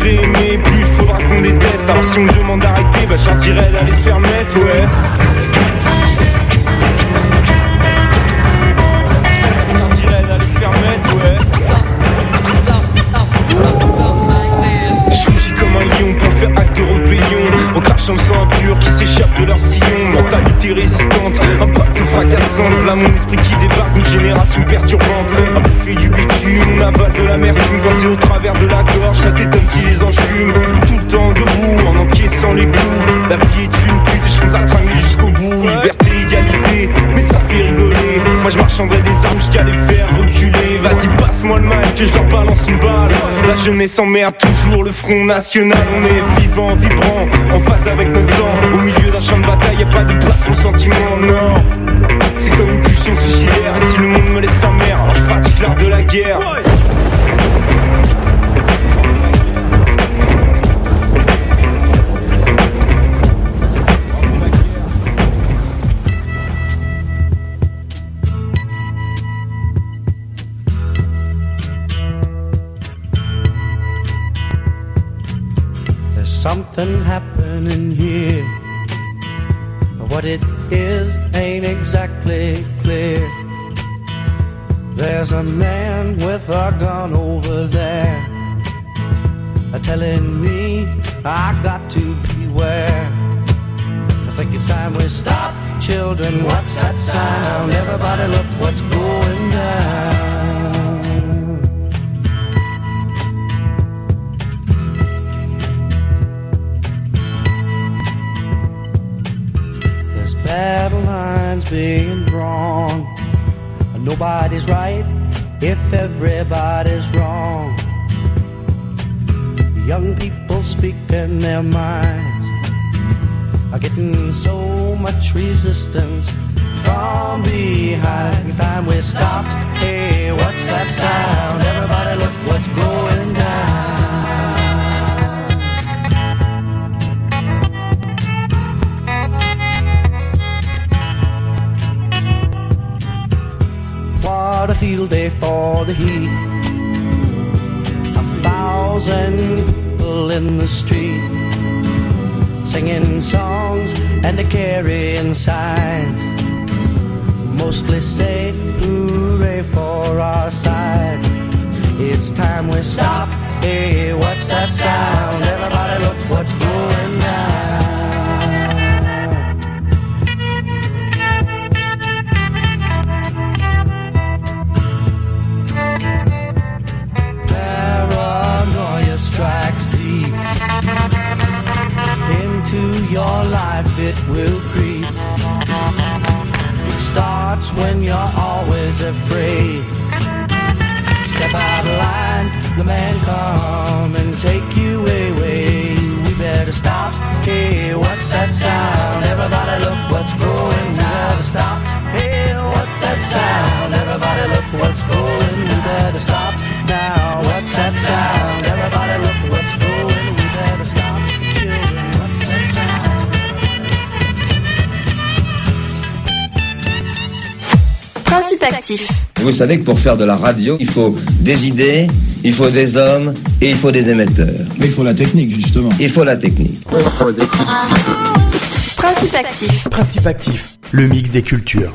serai aimé, plus il faudra qu'on déteste. Alors si on me demande d'arrêter, bah j'en dirais d'aller se faire mettre, ouais. J'en dirais d'aller se faire mettre, ouais. J'rugis comme un lion pour faire acte de rébellion, recrachant le sang impur qui s'échappe de leur sillon. Mentalité résistante, un pacte fracassant. Voilà mon esprit qui débarque, une génération perturbante. À bouffer du bitume, on avale de l'amertume. Quand c'est au travers de la gorge, ça t'étonne si les anges fument. Tout le temps debout, en encaissant les coups. La vie est une pute et je compte la tringle jusqu'au bout. Liberté, égalité, mais ça fait rigoler. Moi je marchanderai des armes jusqu'à les faire reculer. Vas-y passe-moi le mic que je leur balance une balle. La jeunesse emmerde toujours le Front National. On est vivant, vibrant, en phase avec notre temps. Au milieu d'un champ de bataille, y'a pas de place pour le sentiment, non. C'est comme une pulsion suicidaire. Et si le monde me laisse sa mère, alors je pratique l'art de la guerre. Something happening here. What it is ain't exactly clear. There's a man with a gun over there, telling me I got to beware. I think it's time we stop. Children, what's that sound? Everybody look what's going down. Battle lines being drawn. Nobody's right if everybody's wrong. Young people speaking their minds are getting so much resistance from behind. Time we stop. Hey, what's that sound? Everybody look what's going down. What a field day for the heat. 1,000 people in the street, singing songs and carrying signs. Mostly say hooray for our side. It's time we stop. Hey, what's that sound? Everybody look what's going down. Strikes deep into your life, it will creep. It starts when you're always afraid. Step out of line, the man come and take you away. We better stop. Hey, what's that sound? Everybody look what's going down. Stop. Hey, what's that sound? Everybody look what's going. We better stop now. What's that sound? Everybody look what's going. We better stop. Children, what's that sound? Principe actif. Vous savez que pour faire de la radio, il faut des idées, il faut des hommes et il faut des émetteurs. Mais il faut la technique, justement. Il faut la technique. Principe actif. Principe actif, le mix des cultures.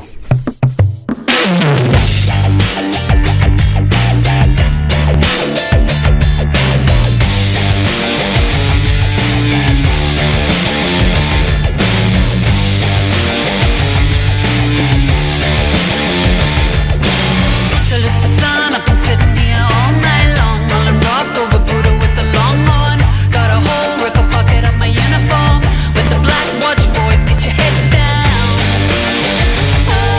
With the black watch boys, get your heads down.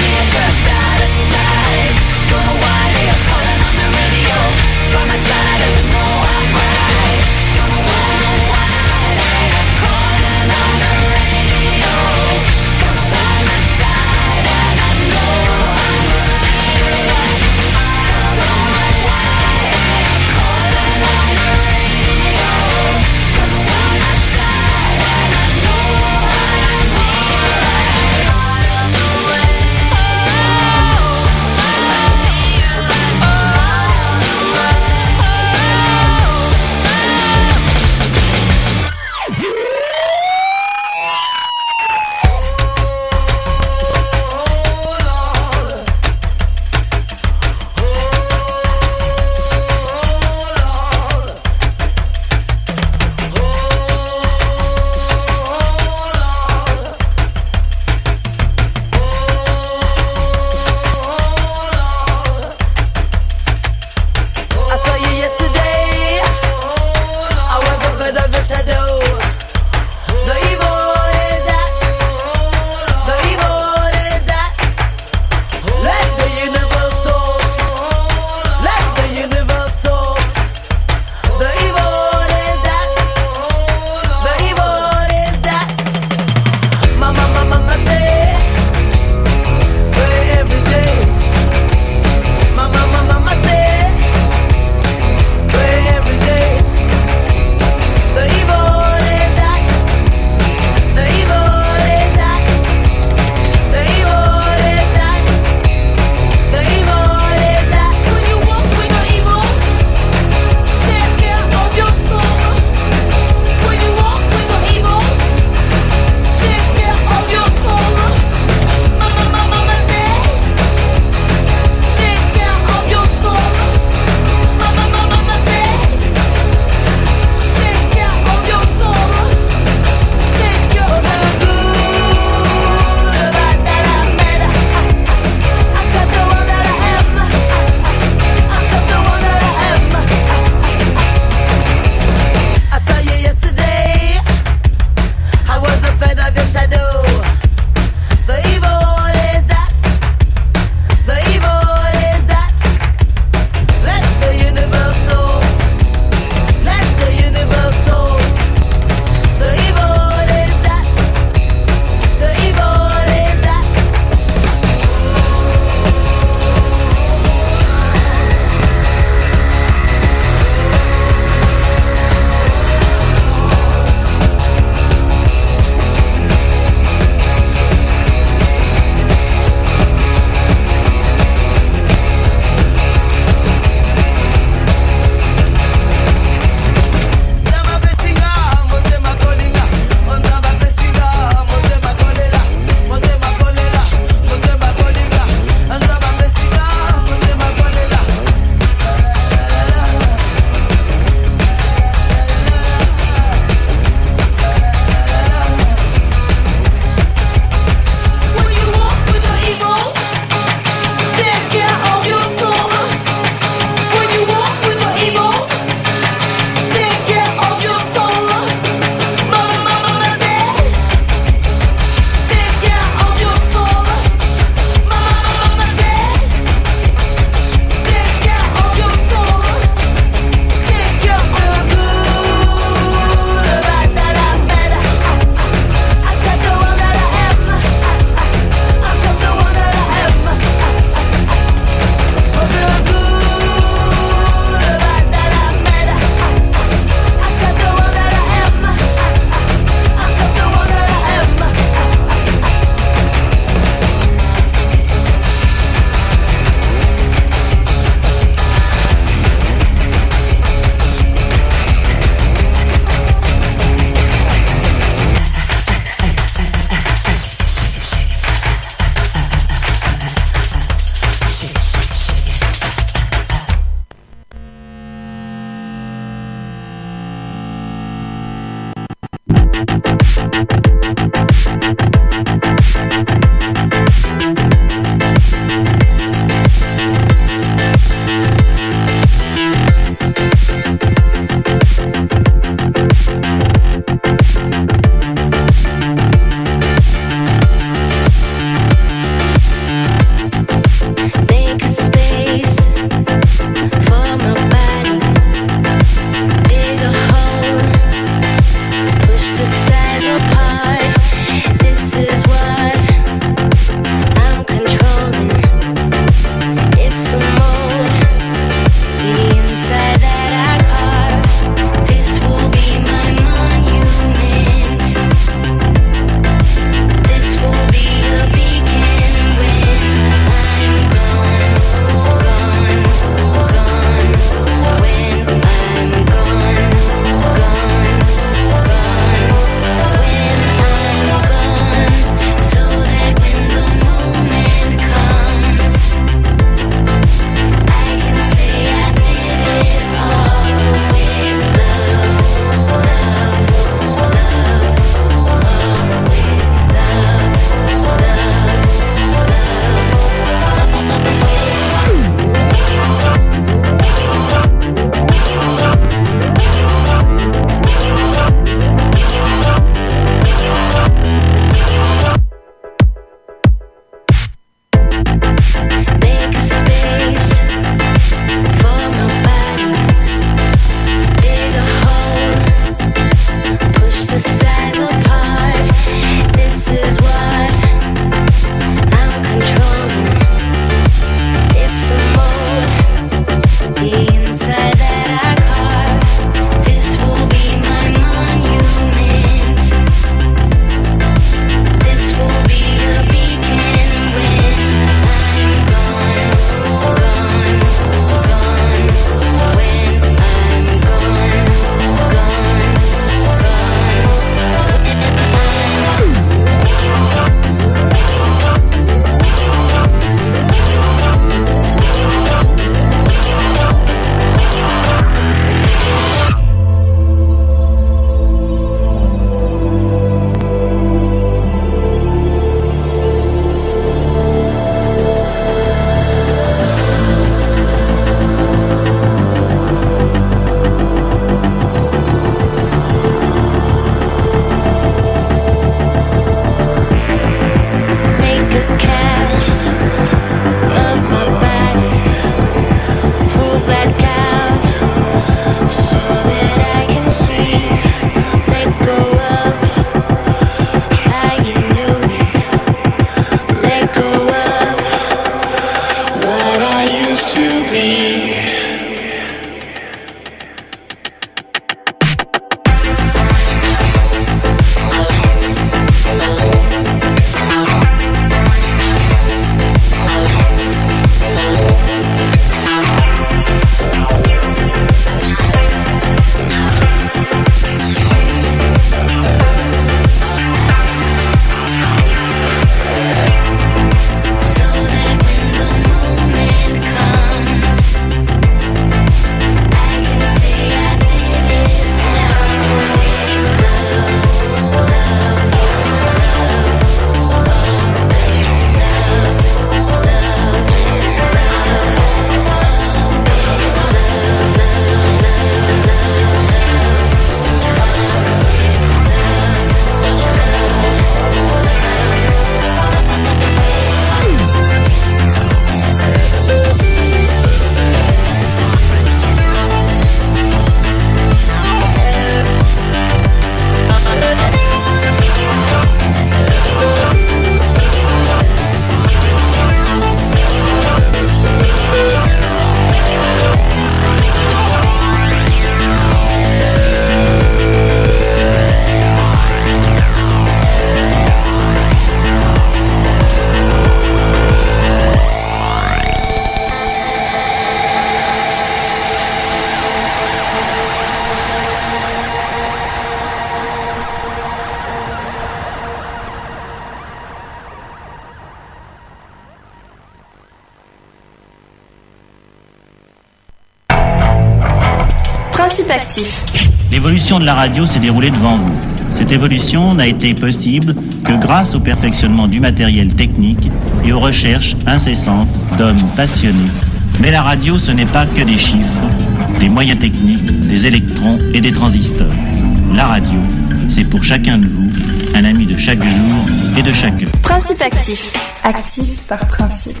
Principe actif. L'évolution de la radio s'est déroulée devant vous. Cette évolution n'a été possible que grâce au perfectionnement du matériel technique et aux recherches incessantes d'hommes passionnés. Mais la radio, ce n'est pas que des chiffres, des moyens techniques, des électrons et des transistors. La radio, c'est pour chacun de vous un ami de chaque jour et de chaque heure. Principe actif. Actif par principe.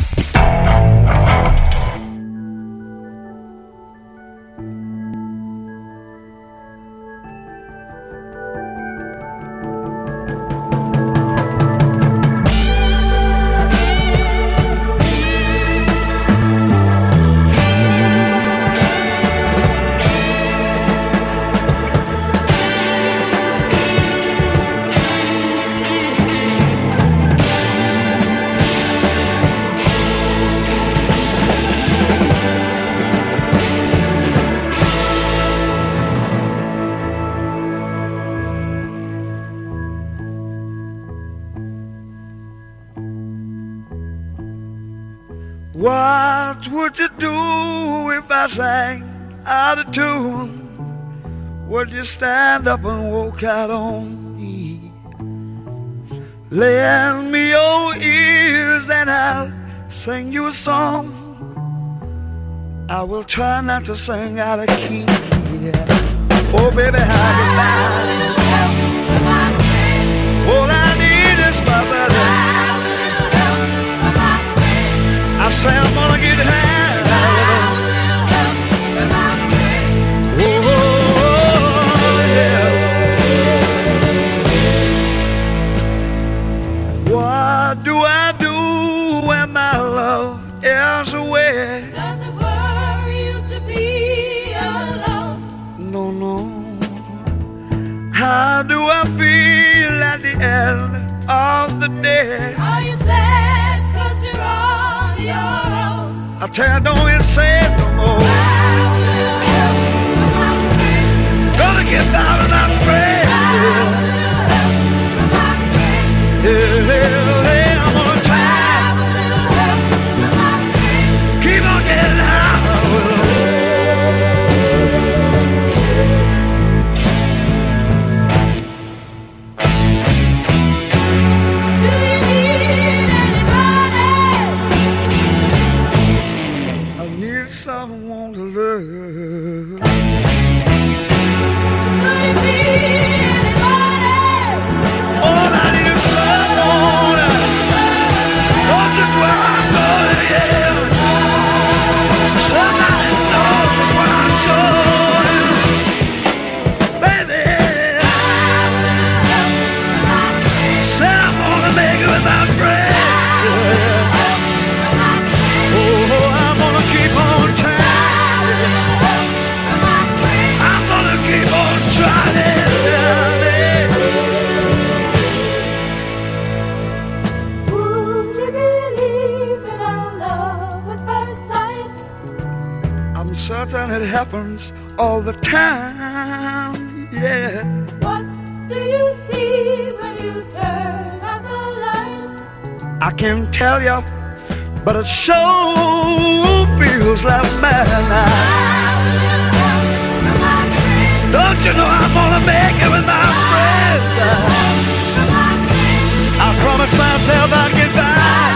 What would you do if I sang out of tune? Would you stand up and walk out on me? Lend me your ears and I'll sing you a song. I will try not to sing out of key. Yeah. Oh baby, how you like? All I need is my brother. I say I'm gonna get high. Oh, yeah. What do I do when my love is away? Does it worry you to be alone? No, no. How do I feel at the end of the day? Are you sad 'cause you're on your own? I tell you, don't even say it no more. Gonna get out of my friend. Yeah, I'm gonna try. Keep on getting high. Do you need anybody? I need someone to love. Could it be anybody? All I need is someone. Knows just where I'm going, yeah. Somebody knows what I'm showing. Baby, said I'm gonna make it with my friends. Oh, I'm gonna keep on trying. I'm gonna keep on trying. Would you believe in our love at first sight? I'm certain it happens all the time, yeah. What do you see when you turn out the light? I can't tell you, but it sure feels like midnight. Don't you know I'm gonna make it with my friends? I promised myself I'd get by.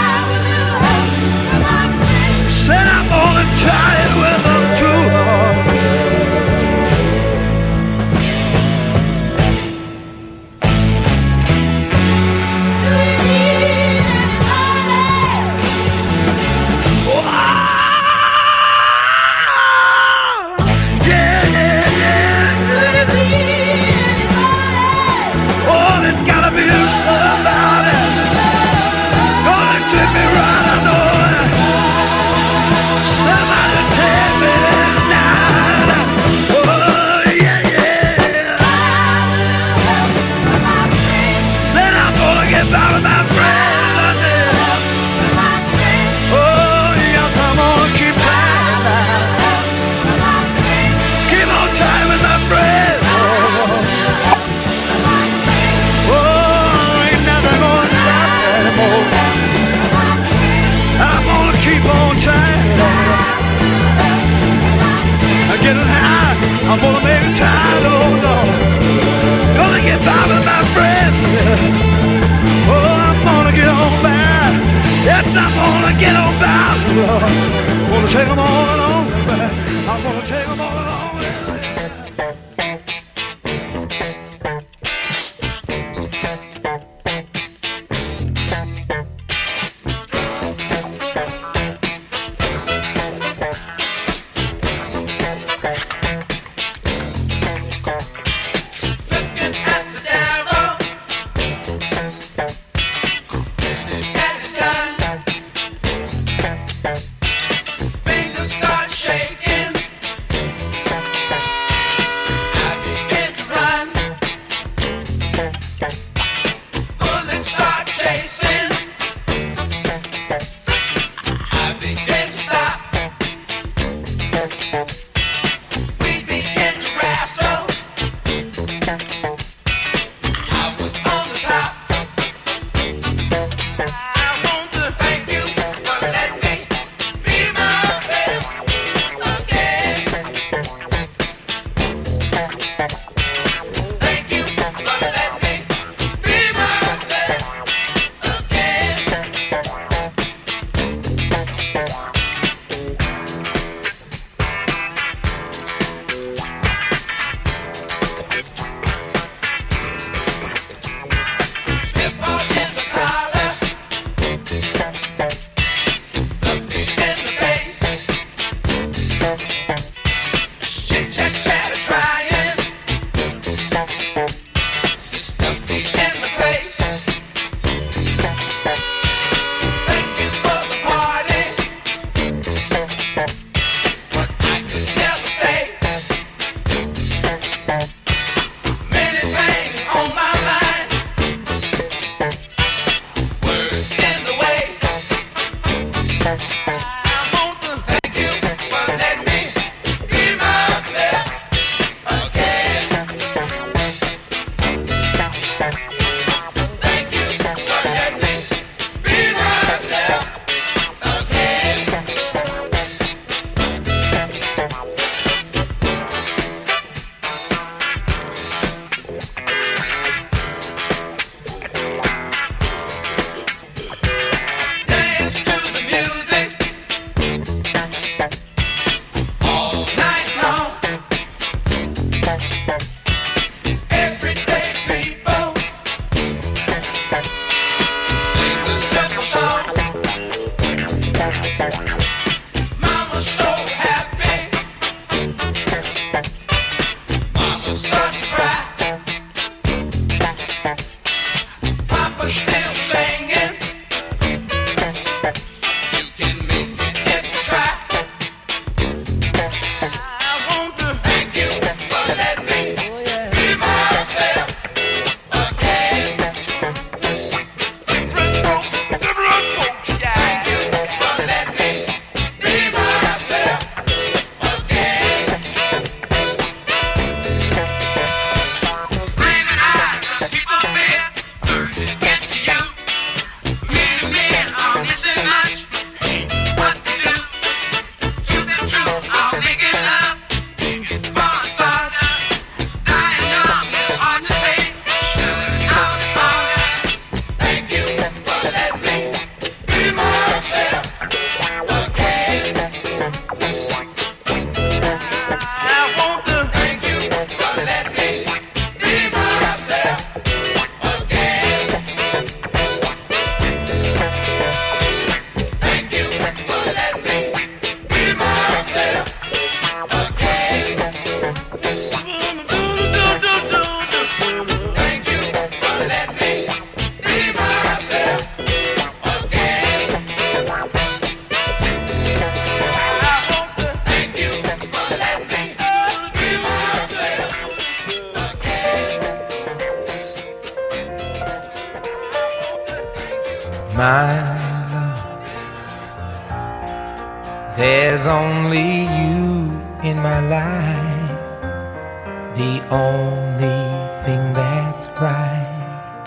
Said I'm gonna try it with them too. Do you need anybody? Yeah, yeah, yeah. Could it be anybody? Oh, there's gotta be somebody. I'm gonna make it tight, oh Lord. Gonna get by with my friend. Oh, I'm gonna get on by. Yes, I'm gonna get on by, Lord. I'm gonna take them all along. I'm gonna take them all along. My love, there's only you in my life, the only thing that's right.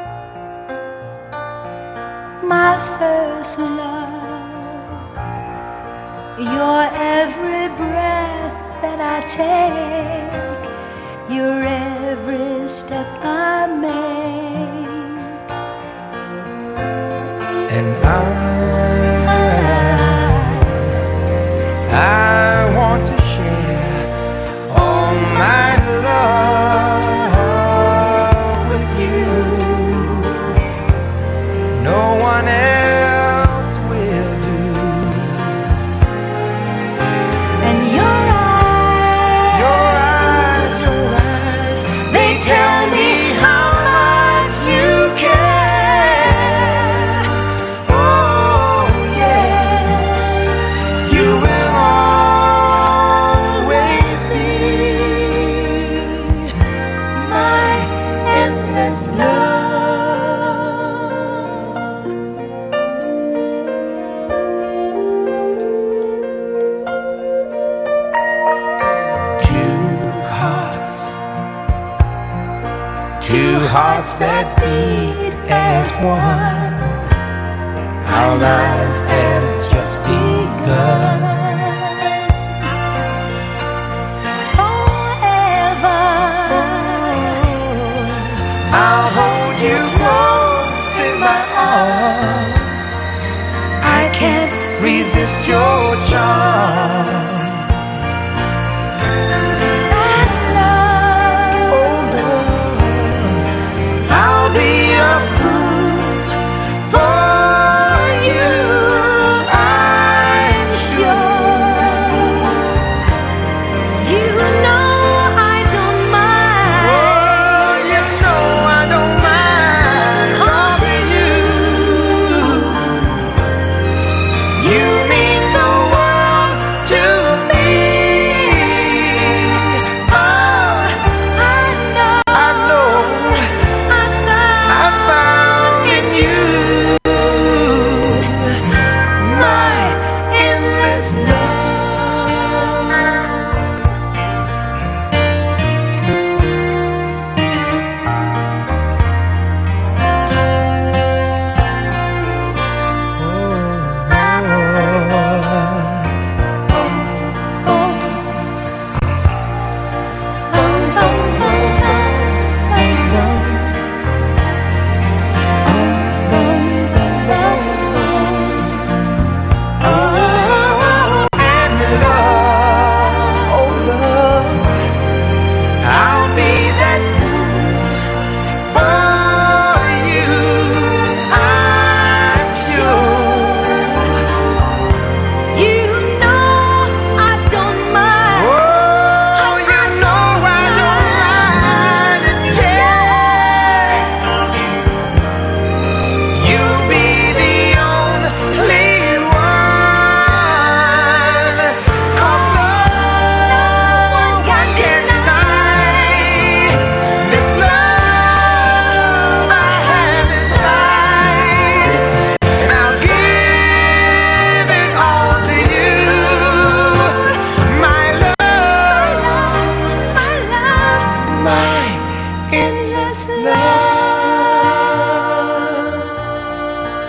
My first love, your every breath that I take, your every step I make. And I want to share all my love with you. No one else will do. And your eyes, they tell me how much you care. Oh yes, you will always be my endless love. Two hearts that beat as one. Our lives have just begun. Forever, I'll hold you close in my arms. I can't resist your charm.